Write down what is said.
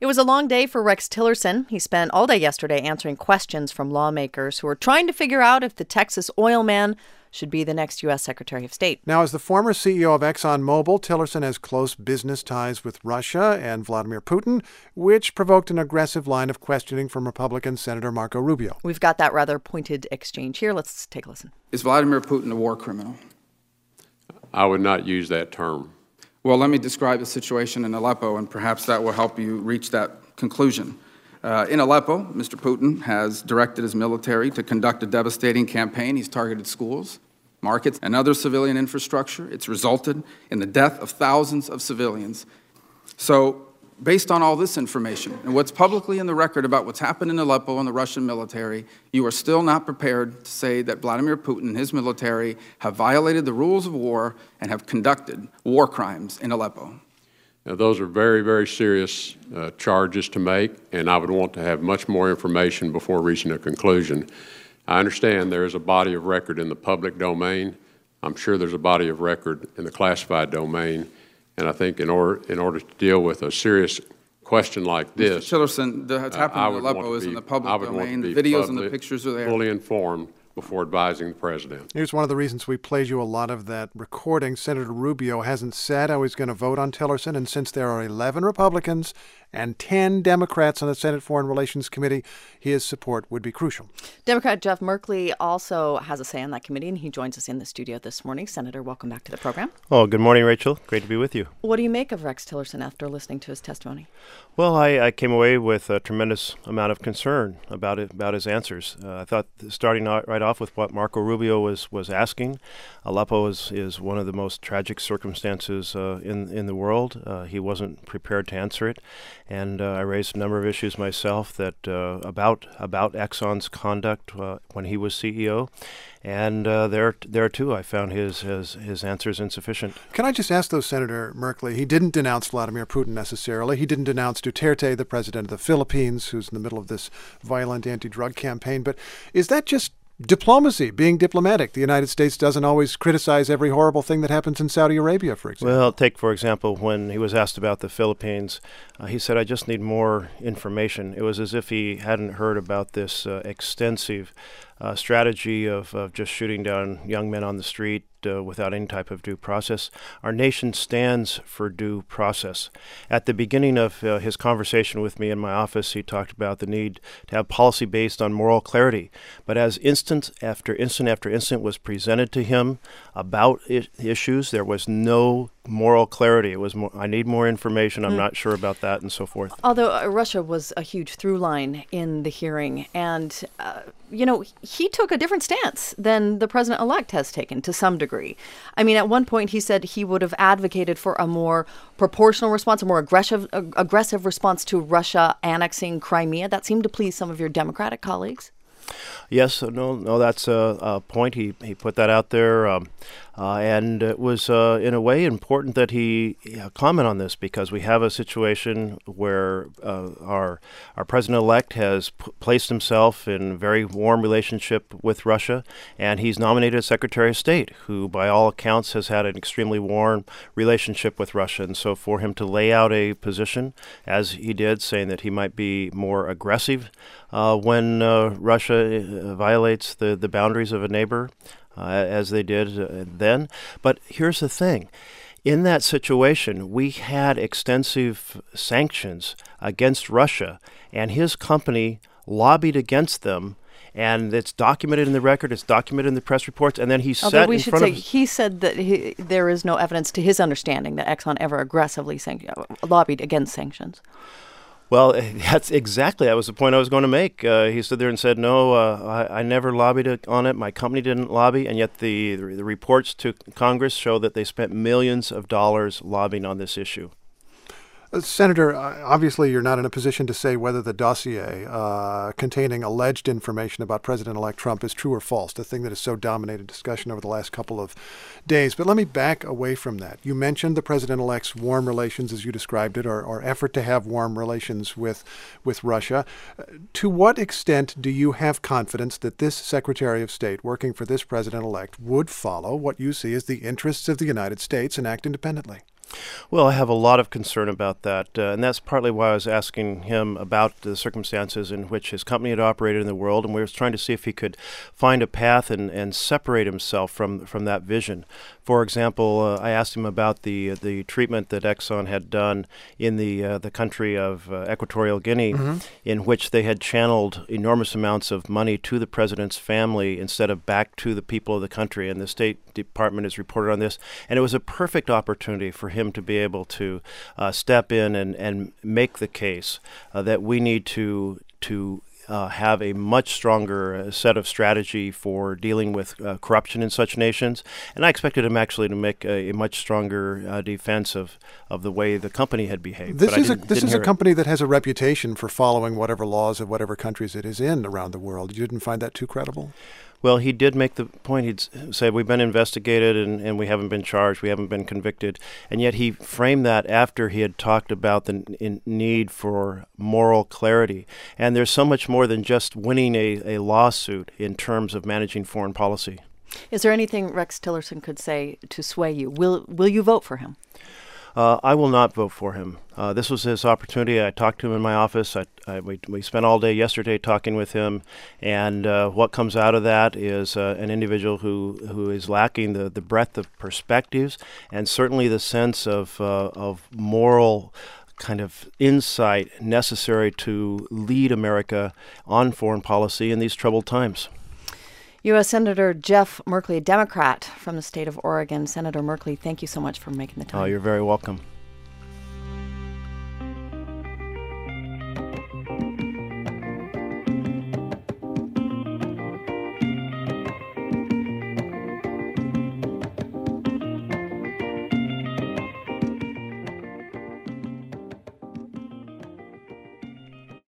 It was a long day for Rex Tillerson. He spent all day yesterday answering questions from lawmakers who are trying to figure out if the Texas oil man should be the next U.S. Secretary of State. Now, as the former CEO of ExxonMobil, Tillerson has close business ties with Russia and Vladimir Putin, which provoked an aggressive line of questioning from Republican Senator Marco Rubio. We've got that rather pointed exchange here. Let's take a listen. Is Vladimir Putin a war criminal? I would not use that term. Well, let me describe the situation in Aleppo, and perhaps that will help you reach that conclusion. In Aleppo, Mr. Putin has directed his military to conduct a devastating campaign. He's targeted schools, markets, and other civilian infrastructure. It's resulted in the death of thousands of civilians. So, based on all this information and what's publicly in the record about what's happened in Aleppo and the Russian military, you are still not prepared to say that Vladimir Putin and his military have violated the rules of war and have conducted war crimes in Aleppo. Now, those are very, very serious charges to make, and I would want to have much more information before reaching a conclusion. I understand there is a body of record in the public domain. I'm sure there's a body of record in the classified domain. And I think in order to deal with a serious question like this, Mr. Tillerson, what's happened in Aleppo is in the public domain. The videos and the pictures are there. Fully informed before advising the president. Here's one of the reasons we played you a lot of that recording. Senator Rubio hasn't said how he's going to vote on Tillerson, and since there are 11 Republicans and 10 Democrats on the Senate Foreign Relations Committee, his support would be crucial. Democrat Jeff Merkley also has a say on that committee, and he joins us in the studio this morning. Senator, welcome back to the program. Oh, good morning, Rachel. Great to be with you. What do you make of Rex Tillerson after listening to his testimony? Well, I came away with a tremendous amount of concern about his answers. I thought starting right off with what Marco Rubio was asking, Aleppo is one of the most tragic circumstances in the world. He wasn't prepared to answer it. And I raised a number of issues myself that about Exxon's conduct when he was CEO, and there too I found his answers insufficient. Can I just ask though, Senator Merkley, he didn't denounce Vladimir Putin necessarily. He didn't denounce Duterte, the president of the Philippines, who's in the middle of this violent anti-drug campaign. But is that just diplomacy, being diplomatic? The United States doesn't always criticize every horrible thing that happens in Saudi Arabia, for example. Well, take, for example, when he was asked about the Philippines, he said, I just need more information. It was as if he hadn't heard about this extensive strategy of just shooting down young men on the street without any type of due process. Our nation stands for due process. At the beginning of his conversation with me in my office, he talked about the need to have policy based on moral clarity. But as instant after instant was presented to him about issues, there was no moral clarity. It was more, I need more information. I'm not sure about that, and so forth. Although Russia was a huge through line in the hearing, and he took a different stance than the president-elect has taken to some degree. I mean, at one point he said he would have advocated for a more proportional response, a more aggressive response to Russia annexing Crimea. That seemed to please some of your Democratic colleagues. Yes, no, that's a point. He put that out there, and it was in a way important that he comment on this, because we have a situation where our president-elect has placed himself in a very warm relationship with Russia, and he's nominated a Secretary of State who, by all accounts, has had an extremely warm relationship with Russia. And so for him to lay out a position, as he did, saying that he might be more aggressive when Russia violates the boundaries of a neighbor, as they did then. But here's the thing. In that situation, we had extensive sanctions against Russia, and his company lobbied against them. And it's documented in the record. It's documented in the press reports. And then he said in front of... He said that there is no evidence to his understanding that Exxon ever aggressively lobbied against sanctions. Well, that was the point I was going to make. He stood there and said, no, I never lobbied on it. My company didn't lobby. And yet the reports to Congress show that they spent millions of dollars lobbying on this issue. Senator, obviously you're not in a position to say whether the dossier containing alleged information about President-elect Trump is true or false, the thing that has so dominated discussion over the last couple of days. But let me back away from that. You mentioned the President-elect's warm relations, as you described it, or effort to have warm relations with Russia. To what extent do you have confidence that this Secretary of State working for this President-elect would follow what you see as the interests of the United States and act independently? Well, I have a lot of concern about that, and that's partly why I was asking him about the circumstances in which his company had operated in the world, and we were trying to see if he could find a path and separate himself from that vision. For example, I asked him about the treatment that Exxon had done in the country of Equatorial Guinea, in which they had channeled enormous amounts of money to the president's family instead of back to the people of the country, and the State Department has reported on this, and it was a perfect opportunity for him to be able to step in and make the case that we need to have a much stronger set of strategy for dealing with corruption in such nations. And I expected him actually to make a much stronger defense of the way the company had behaved. This is a company that has a reputation for following whatever laws of whatever countries it is in around the world. You didn't find that too credible? Well, he did make the point. He'd said, we've been investigated and we haven't been charged, we haven't been convicted. And yet he framed that after he had talked about the need for moral clarity. And there's so much more than just winning a lawsuit in terms of managing foreign policy. Is there anything Rex Tillerson could say to sway you? Will you vote for him? I will not vote for him. This was his opportunity. I talked to him in my office. We spent all day yesterday talking with him, and what comes out of that is an individual who is lacking the breadth of perspectives and certainly the sense of moral kind of insight necessary to lead America on foreign policy in these troubled times. U.S. Senator Jeff Merkley, a Democrat from the state of Oregon. Senator Merkley, thank you so much for making the time. Oh, you're very welcome.